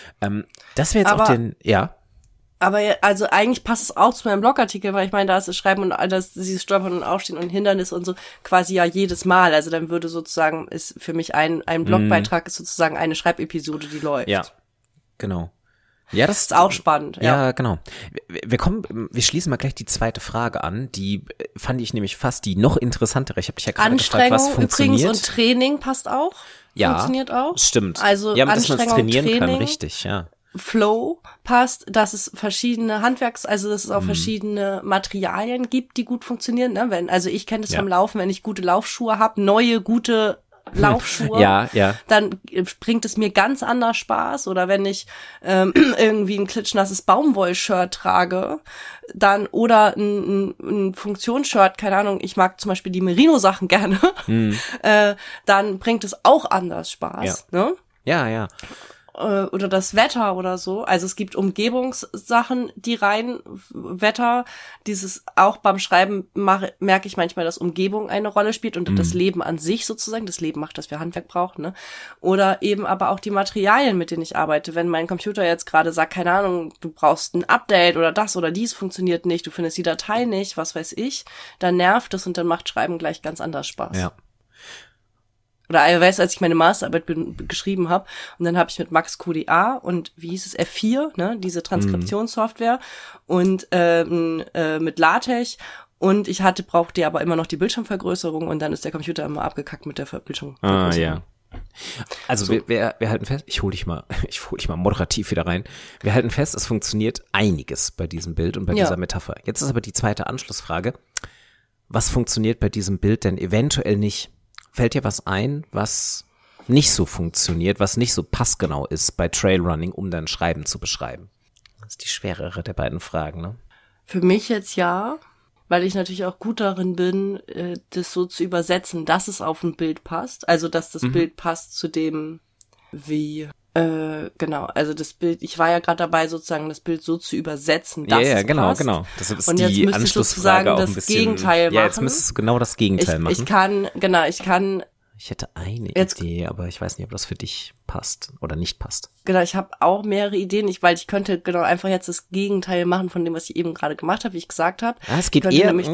Das wäre jetzt Aber also eigentlich passt es auch zu meinem Blogartikel, weil ich meine, da ist das Schreiben und das dieses Stolpern und Aufstehen und Hindernis und so quasi ja jedes Mal. Also dann würde sozusagen, ist für mich ein Blogbeitrag ist sozusagen eine Schreibepisode, die läuft. Ja, genau. Ja, das ist auch spannend. Ja, genau. Wir schließen mal gleich die zweite Frage an. Die fand ich nämlich fast die noch interessantere. Ich habe dich ja gerade gefragt, was funktioniert. Übrigens und Training passt auch. Ja, funktioniert auch. Stimmt. Also ja, dass man es trainieren Training, kann, richtig, ja. Flow passt, dass es verschiedene dass es auch verschiedene Materialien gibt, die gut funktionieren. Ne? Also ich kenne das vom Laufen, wenn ich gute Laufschuhe habe, neue, gute Laufschuhe, dann bringt es mir ganz anders Spaß. Oder wenn ich irgendwie ein klitschnasses Baumwollshirt trage, dann oder ein Funktionsshirt, keine Ahnung, ich mag zum Beispiel die Merino-Sachen gerne, dann bringt es auch anders Spaß. Ja. Ne? Ja. oder das Wetter oder so. Also es gibt Umgebungssachen, die rein, Wetter, dieses auch beim Schreiben merke ich manchmal, dass Umgebung eine Rolle spielt und das Leben an sich sozusagen, das Leben macht, dass wir Handwerk brauchen, ne? Oder eben aber auch die Materialien, mit denen ich arbeite. Wenn mein Computer jetzt gerade sagt, keine Ahnung, du brauchst ein Update oder das oder dies funktioniert nicht, du findest die Datei nicht, was weiß ich, dann nervt es und dann macht Schreiben gleich ganz anders Spaß. Ja. Oder als ich meine Masterarbeit geschrieben habe und dann habe ich mit Max QDA und wie hieß es, F4, ne, diese Transkriptionssoftware und mit LaTeX und brauchte aber immer noch die Bildschirmvergrößerung und dann ist der Computer immer abgekackt mit der Bildschirmvergrößerung. Ja. Also so. wir halten fest, ich hol dich mal moderativ wieder rein. Wir halten fest, es funktioniert einiges bei diesem Bild und bei dieser Metapher. Jetzt ist aber die zweite Anschlussfrage. Was funktioniert bei diesem Bild denn eventuell nicht? Fällt dir was ein, was nicht so funktioniert, was nicht so passgenau ist bei Trailrunning, um dein Schreiben zu beschreiben? Das ist die schwerere der beiden Fragen, ne? Für mich jetzt ja, weil ich natürlich auch gut darin bin, das so zu übersetzen, dass es auf ein Bild passt. Also, dass das Bild passt zu dem, wie, genau, also das Bild, ich war ja gerade dabei, sozusagen das Bild so zu übersetzen, dass es passt. Genau. Das ist und jetzt die müsste ich sozusagen Anschlussfrage auch ein das bisschen. Gegenteil machen. Ja, jetzt müsstest du genau das Gegenteil machen. Ich hätte eine Idee, aber ich weiß nicht, ob das für dich passt oder nicht passt. Genau, ich habe auch mehrere Ideen, weil ich könnte genau einfach jetzt das Gegenteil machen von dem, was ich eben gerade gemacht habe, wie ich gesagt habe. Ja, es geht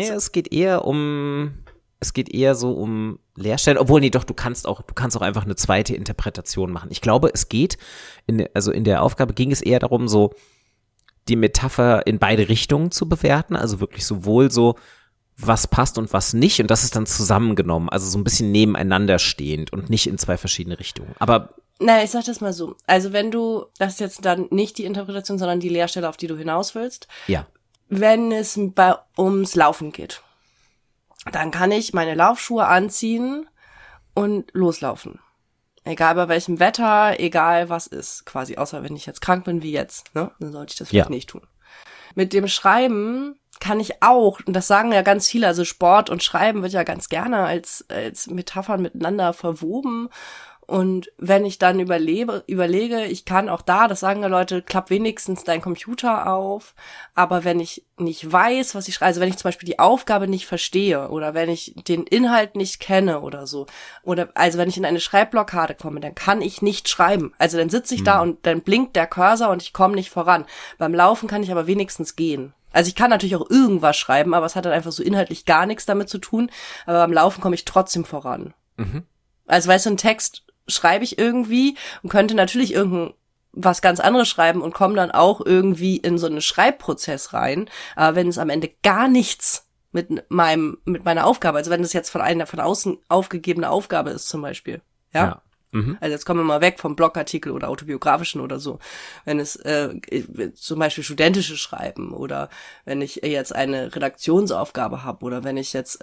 eher so um Leerstellen, obwohl du kannst auch einfach eine zweite Interpretation machen. Ich glaube, es geht in der Aufgabe ging es eher darum, so die Metapher in beide Richtungen zu bewerten, also wirklich sowohl so was passt und was nicht und das ist dann zusammengenommen, also so ein bisschen nebeneinander stehend und nicht in zwei verschiedene Richtungen. Aber naja, ich sag das mal so. Also das ist jetzt dann nicht die Interpretation, sondern die Leerstelle, auf die du hinaus willst. Ja. Wenn es ums Laufen geht, dann kann ich meine Laufschuhe anziehen und loslaufen. Egal bei welchem Wetter, egal was ist, quasi, außer wenn ich jetzt krank bin wie jetzt, ne? Dann sollte ich das vielleicht nicht tun. Mit dem Schreiben kann ich auch, und das sagen ja ganz viele, also Sport und Schreiben wird ja ganz gerne als Metaphern miteinander verwoben. Und wenn ich dann überlege, ich kann auch das sagen ja Leute, klapp wenigstens dein Computer auf. Aber wenn ich nicht weiß, was ich schreibe, also wenn ich zum Beispiel die Aufgabe nicht verstehe oder wenn ich den Inhalt nicht kenne oder so, oder also wenn ich in eine Schreibblockade komme, dann kann ich nicht schreiben. Also dann sitze ich da und dann blinkt der Cursor und ich komme nicht voran. Beim Laufen kann ich aber wenigstens gehen. Also ich kann natürlich auch irgendwas schreiben, aber es hat dann einfach so inhaltlich gar nichts damit zu tun. Aber beim Laufen komme ich trotzdem voran. Also weißt du, einen Text schreibe ich irgendwie und könnte natürlich was ganz anderes schreiben und komme dann auch irgendwie in so einen Schreibprozess rein. Aber wenn es am Ende gar nichts mit meiner Aufgabe, also wenn es jetzt von außen aufgegebene Aufgabe ist zum Beispiel, ja. Also jetzt kommen wir mal weg vom Blogartikel oder autobiografischen oder so. Wenn es zum Beispiel studentische Schreiben oder wenn ich jetzt eine Redaktionsaufgabe habe oder wenn ich jetzt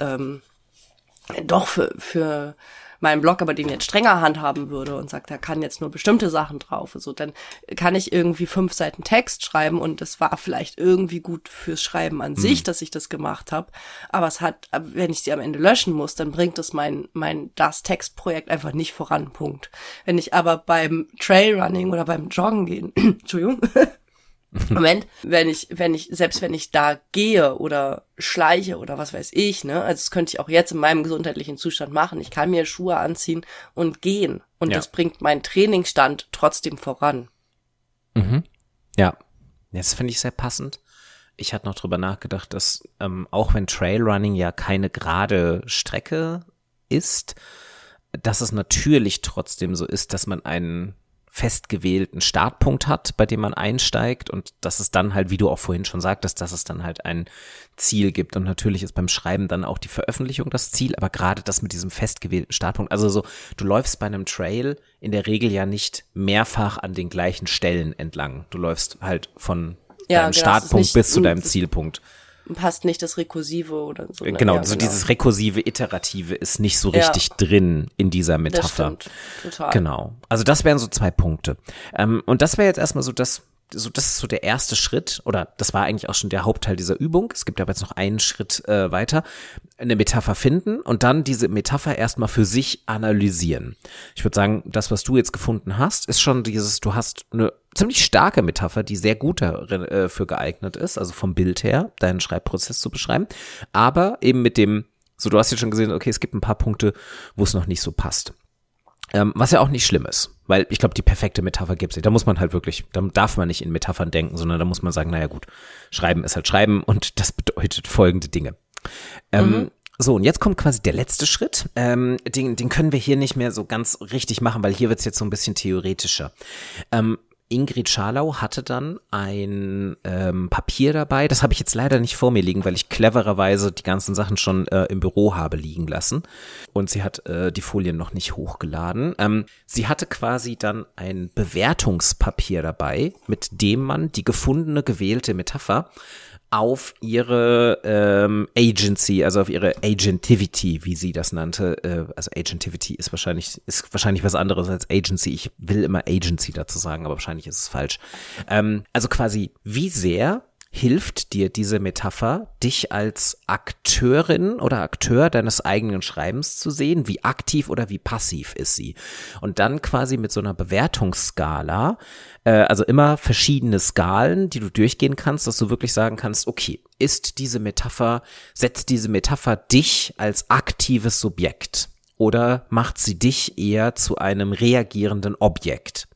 doch für meinen Blog aber den jetzt strenger handhaben würde und sagt, da kann jetzt nur bestimmte Sachen drauf. Also dann kann ich irgendwie 5 Seiten Text schreiben und das war vielleicht irgendwie gut fürs Schreiben an sich, dass ich das gemacht habe. Aber wenn ich sie am Ende löschen muss, dann bringt es das Textprojekt einfach nicht voran. Punkt. Wenn ich aber beim Trailrunning oder beim Joggen gehen, Entschuldigung, Moment, selbst wenn ich da gehe oder schleiche oder was weiß ich, ne, also das könnte ich auch jetzt in meinem gesundheitlichen Zustand machen. Ich kann mir Schuhe anziehen und gehen. Und das bringt meinen Trainingsstand trotzdem voran. Ja, das finde ich sehr passend. Ich hatte noch drüber nachgedacht, dass auch wenn Trailrunning ja keine gerade Strecke ist, dass es natürlich trotzdem so ist, dass man einen festgewählten Startpunkt hat, bei dem man einsteigt und dass es dann halt, wie du auch vorhin schon sagtest, dass es dann halt ein Ziel gibt und natürlich ist beim Schreiben dann auch die Veröffentlichung das Ziel, aber gerade das mit diesem festgewählten Startpunkt, also so, du läufst bei einem Trail in der Regel ja nicht mehrfach an den gleichen Stellen entlang, du läufst halt von deinem Startpunkt bis zu deinem Zielpunkt. Passt nicht das Rekursive oder so. Genau, dieses rekursive, iterative ist nicht so richtig drin in dieser Metapher. Das stimmt, total. Genau, also das wären so 2 Punkte. Und das wäre jetzt erstmal so das das ist so der erste Schritt, oder das war eigentlich auch schon der Hauptteil dieser Übung. Es gibt aber jetzt noch einen Schritt weiter. Eine Metapher finden und dann diese Metapher erstmal für sich analysieren. Ich würde sagen, das, was du jetzt gefunden hast, ist schon du hast eine ziemlich starke Metapher, die sehr gut dafür geeignet ist, also vom Bild her, deinen Schreibprozess zu beschreiben, aber eben mit dem, so du hast jetzt schon gesehen, okay, es gibt ein paar Punkte, wo es noch nicht so passt. Was ja auch nicht schlimm ist, weil ich glaube, die perfekte Metapher gibt es nicht. Da muss man halt wirklich, da darf man nicht in Metaphern denken, sondern da muss man sagen, naja gut, Schreiben ist halt Schreiben und das bedeutet folgende Dinge. So, und jetzt kommt quasi der letzte Schritt. Den können wir hier nicht mehr so ganz richtig machen, weil hier wird es jetzt so ein bisschen theoretischer. Ingrid Scharlau hatte dann ein Papier dabei, das habe ich jetzt leider nicht vor mir liegen, weil ich clevererweise die ganzen Sachen schon im Büro habe liegen lassen und sie hat die Folien noch nicht hochgeladen. Sie hatte quasi dann ein Bewertungspapier dabei, mit dem man die gefundene, gewählte Metapher auf ihre Agency, also auf ihre Agentivity, wie sie das nannte. Also Agentivity ist wahrscheinlich was anderes als Agency. Ich will immer Agency dazu sagen, aber wahrscheinlich ist es falsch. Also quasi, wie sehr hilft dir diese Metapher, dich als Akteurin oder Akteur deines eigenen Schreibens zu sehen? Wie aktiv oder wie passiv ist sie? Und dann quasi mit so einer Bewertungsskala, also immer verschiedene Skalen, die du durchgehen kannst, dass du wirklich sagen kannst, okay, setzt diese Metapher dich als aktives Subjekt oder macht sie dich eher zu einem reagierenden Objekt?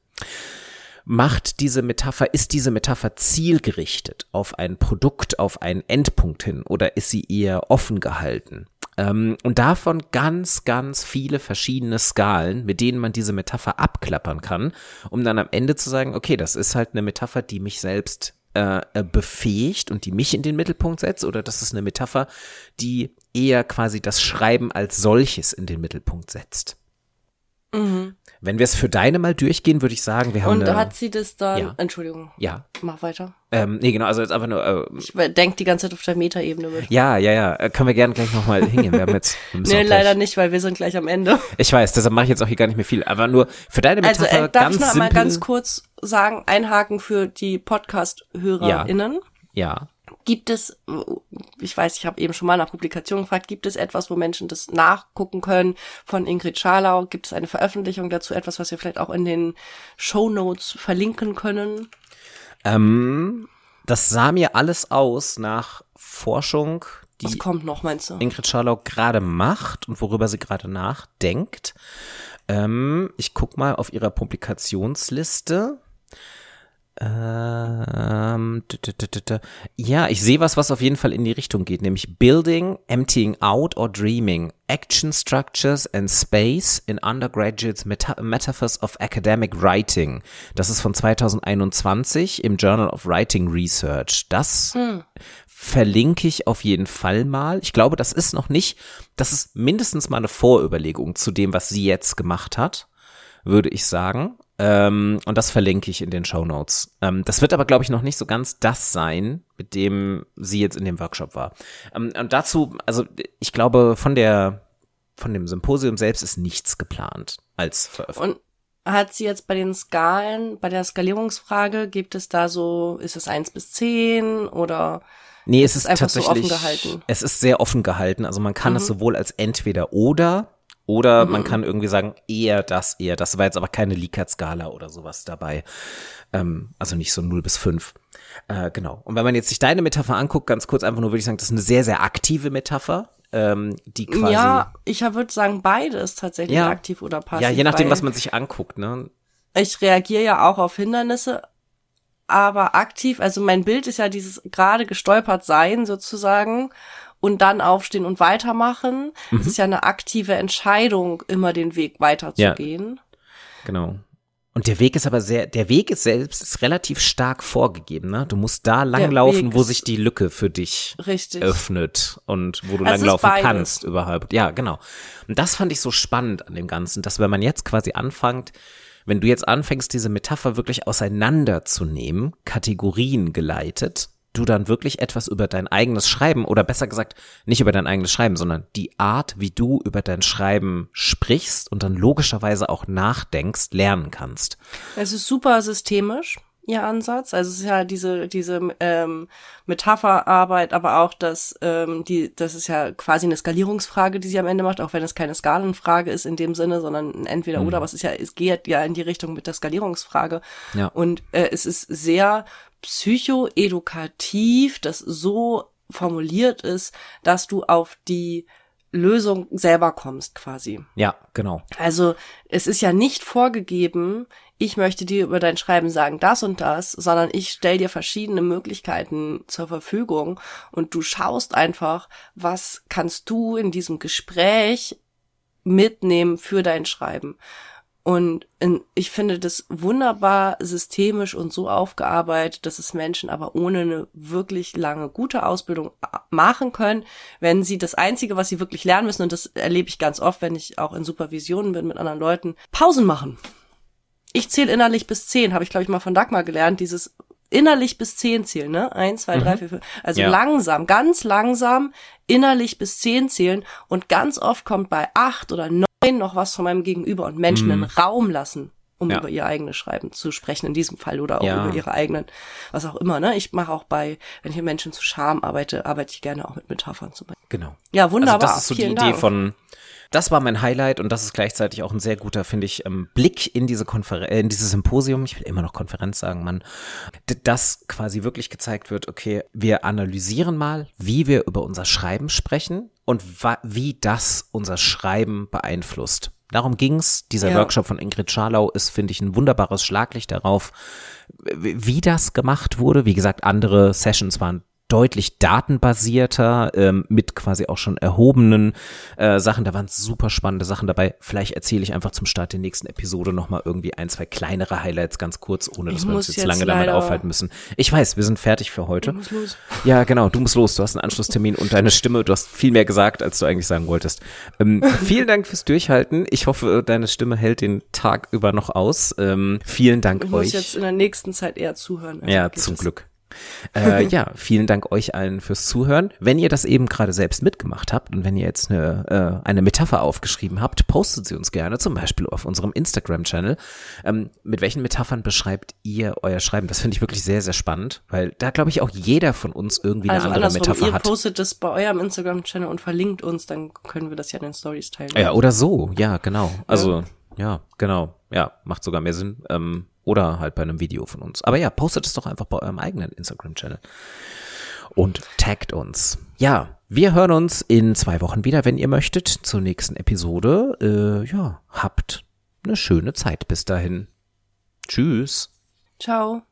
Ist diese Metapher zielgerichtet auf ein Produkt, auf einen Endpunkt hin oder ist sie eher offen gehalten? Und davon ganz, ganz viele verschiedene Skalen, mit denen man diese Metapher abklappern kann, um dann am Ende zu sagen, okay, das ist halt eine Metapher, die mich selbst befähigt und die mich in den Mittelpunkt setzt, oder das ist eine Metapher, die eher quasi das Schreiben als solches in den Mittelpunkt setzt. Mhm. Wenn wir es für deine mal durchgehen, würde ich sagen, wir haben Und hat sie das dann, ja. Entschuldigung, ja. Mach weiter. Nee, genau, also jetzt einfach nur. Ich denke die ganze Zeit auf der Metaebene mit. Ja, können wir gerne gleich nochmal hingehen. Wir Nee, leider nicht, weil wir sind gleich am Ende. Ich weiß, deshalb mache ich jetzt auch hier gar nicht mehr viel, aber nur für deine Metapher also, darf ich noch simpel. mal ganz kurz sagen, einhaken für die Podcast-HörerInnen? Ja. Gibt es, ich weiß, ich habe eben schon mal nach Publikation gefragt, gibt es etwas, wo Menschen das nachgucken können von Ingrid Scharlau? Gibt es eine Veröffentlichung dazu, etwas, was wir vielleicht auch in den Shownotes verlinken können? Das sah mir alles aus nach Forschung, die was kommt noch, meinst du? Ingrid Scharlau gerade macht und worüber sie gerade nachdenkt. Ich guck mal auf ihrer Publikationsliste. Ja, ich sehe was auf jeden Fall in die Richtung geht, nämlich Building, Emptying Out or Dreaming, Action Structures and Space in Undergraduates Metaphors of Academic Writing. Das ist von 2021 im Journal of Writing Research. Das verlinke ich auf jeden Fall mal. Ich glaube, das ist mindestens mal eine Vorüberlegung zu dem, was sie jetzt gemacht hat, würde ich sagen. Und das verlinke ich in den Shownotes. Das wird aber, glaube ich, noch nicht so ganz das sein, mit dem sie jetzt in dem Workshop war. Und dazu, also ich glaube, von dem Symposium selbst ist nichts geplant als Veröffentlichung. Und hat sie jetzt bei den Skalen, bei der Skalierungsfrage, gibt es da so, ist es 1 bis 10 oder? Nee, es ist einfach tatsächlich, so offen gehalten. Es ist sehr offen gehalten. Also man kann es sowohl als entweder oder man kann irgendwie sagen, eher das. Das war jetzt aber keine Likert-Skala oder sowas dabei. Also nicht so 0 bis 5. Genau. Und wenn man jetzt sich deine Metapher anguckt, ganz kurz einfach nur, würde ich sagen, das ist eine sehr, sehr aktive Metapher, die quasi. Ja, ich würde sagen, beides tatsächlich aktiv oder passiv. Ja, je nachdem, was man sich anguckt, ne? Ich reagiere ja auch auf Hindernisse, aber aktiv, also mein Bild ist ja dieses gerade gestolpert sein sozusagen. Und dann aufstehen und weitermachen. Es ist ja eine aktive Entscheidung, immer den Weg weiterzugehen. Ja, genau. Und der Weg ist selbst relativ stark vorgegeben, ne? Du musst da langlaufen, wo sich die Lücke für dich öffnet und wo du langlaufen kannst überhaupt. Ja, genau. Und das fand ich so spannend an dem Ganzen, dass wenn man jetzt quasi wenn du jetzt anfängst, diese Metapher wirklich auseinanderzunehmen, Kategorien geleitet, du dann wirklich etwas über dein eigenes Schreiben oder besser gesagt, nicht über dein eigenes Schreiben, sondern die Art, wie du über dein Schreiben sprichst und dann logischerweise auch nachdenkst, lernen kannst. Es ist super systemisch. ihr Ansatz. Also es ist ja diese Metapherarbeit, aber auch das ist ja quasi eine Skalierungsfrage, die sie am Ende macht, auch wenn es keine Skalenfrage ist in dem Sinne, sondern ein Entweder-Oder, aber es geht ja in die Richtung mit der Skalierungsfrage. Ja. Und es ist sehr psychoedukativ, das so formuliert ist, dass du auf die Lösung selber kommst quasi. Ja, genau. Also es ist ja nicht vorgegeben, ich möchte dir über dein Schreiben sagen das und das, sondern ich stelle dir verschiedene Möglichkeiten zur Verfügung und du schaust einfach, was kannst du in diesem Gespräch mitnehmen für dein Schreiben. Und ich finde das wunderbar systemisch und so aufgearbeitet, dass es Menschen aber ohne eine wirklich lange, gute Ausbildung machen können, wenn sie das Einzige, was sie wirklich lernen müssen, und das erlebe ich ganz oft, wenn ich auch in Supervisionen bin mit anderen Leuten, Pausen machen. Ich zähle innerlich bis 10, habe ich, glaube ich, mal von Dagmar gelernt, dieses innerlich bis 10 zählen, ne? 1, 2, 3, 4, 5. Also langsam, ganz langsam innerlich bis 10 zählen und ganz oft kommt bei 8 oder 9 noch was von meinem Gegenüber und Menschen einen Raum lassen, um über ihr eigenes Schreiben zu sprechen in diesem Fall oder auch über ihre eigenen, was auch immer, ne? Ich mache auch wenn ich mit Menschen zu Scham arbeite ich gerne auch mit Metaphern zum Beispiel. Genau. Ja, wunderbar. Also das ist so Vielen die Idee Dank. von, das war mein Highlight und das ist gleichzeitig auch ein sehr guter, finde ich, Blick in diese in dieses Symposium. Ich will immer noch Konferenz sagen, Mann. Dass quasi wirklich gezeigt wird, okay, wir analysieren mal, wie wir über unser Schreiben sprechen und wie das unser Schreiben beeinflusst. Darum ging's. Dieser Workshop von Ingrid Scharlau ist, finde ich, ein wunderbares Schlaglicht darauf, wie das gemacht wurde. Wie gesagt, andere Sessions waren deutlich datenbasierter, mit quasi auch schon erhobenen Sachen. Da waren super spannende Sachen dabei. Vielleicht erzähle ich einfach zum Start der nächsten Episode nochmal irgendwie 1, 2 kleinere Highlights ganz kurz, ohne dass wir uns jetzt lange damit aufhalten müssen. Ich weiß, wir sind fertig für heute. Du musst los. Ja, genau, du musst los. Du hast einen Anschlusstermin und deine Stimme, du hast viel mehr gesagt, als du eigentlich sagen wolltest. Vielen Dank fürs Durchhalten. Ich hoffe, deine Stimme hält den Tag über noch aus. Vielen Dank euch. Ich muss jetzt in der nächsten Zeit eher zuhören. Ja, zum Glück. Vielen Dank euch allen fürs Zuhören. Wenn ihr das eben gerade selbst mitgemacht habt und wenn ihr jetzt eine Metapher aufgeschrieben habt, postet sie uns gerne, zum Beispiel auf unserem Instagram-Channel. Mit welchen Metaphern beschreibt ihr euer Schreiben? Das finde ich wirklich sehr, sehr spannend, weil da, glaube ich, auch jeder von uns irgendwie eine andere Metapher hat. Ihr postet das bei eurem Instagram-Channel und verlinkt uns, dann können wir das ja in den Stories teilen. Ja, oder so, ja, genau. Also, ja, genau. Ja, macht sogar mehr Sinn. Oder halt bei einem Video von uns. Aber ja, postet es doch einfach bei eurem eigenen Instagram-Channel. Und taggt uns. Ja, wir hören uns in 2 Wochen wieder, wenn ihr möchtet, zur nächsten Episode. Habt eine schöne Zeit bis dahin. Tschüss. Ciao.